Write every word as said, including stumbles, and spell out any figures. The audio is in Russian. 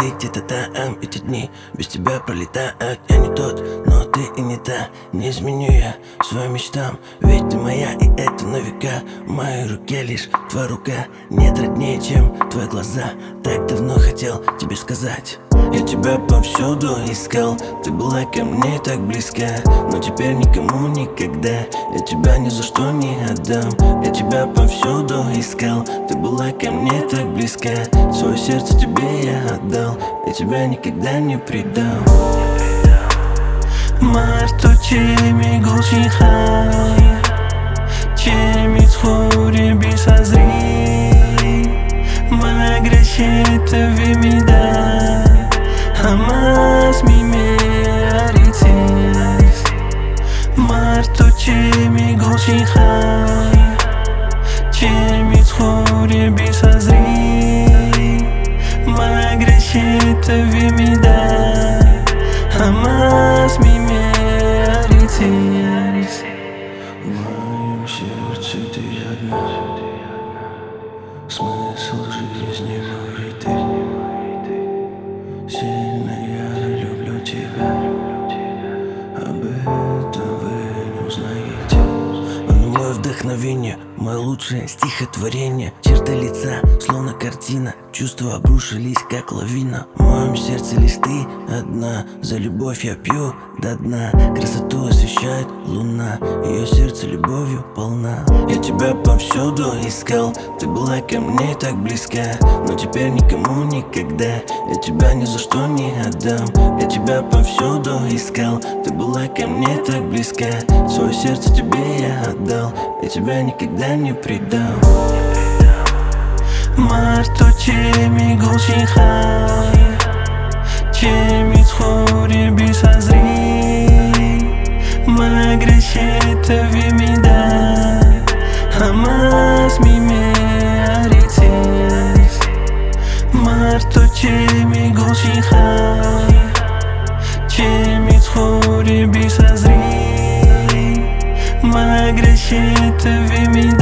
ты где-то там. Эти дни без тебя пролетают. Я не тот, но ты и не та. Не изменю я своим мечтам, ведь ты моя, и это на века. В моей руке лишь твоя рука. Нет роднее, чем твои глаза. Так давно хотел тебе сказать. Я тебя повсюду искал, ты была ко мне так близка, но теперь никому никогда я тебя ни за что не отдам. Я тебя повсюду искал, ты была ко мне так близка, свое сердце тебе я отдал, я тебя никогда не предам. Марто чеми гулчихай, чеми цхури бисазри, маграшета вимида. Hamas mi mearitis Marto chemi golchichai Chemi tzchori bisazri Magreshet vimida Hamas mi mearitis. В моем сердце ты одна, смысл жизни моей ты. Сильно я люблю тебя, об этом вы не узнаете. Оно мое вдохновение, мое лучшее стихотворение. Черты лица, словно картина, чувства обрушились, как лавина. В моем сердце лишь ты одна, за любовь я пью до дна. Красоту освещает луна, ее сердце любовью полна. Я тебя повсюду искал, ты была ко мне так близка, но теперь никому никогда я тебя ни за что не отдам. Я тебя повсюду искал, ты была ко мне так близка, свое сердце тебе я отдал, я тебя никогда не предам. Марто чеми голчихай, чеми цхури бисазри, маграшета вимида. Hamas mi mearitis Marto chemi golchichai, chemi tzchori bisazri, magreshet vimida.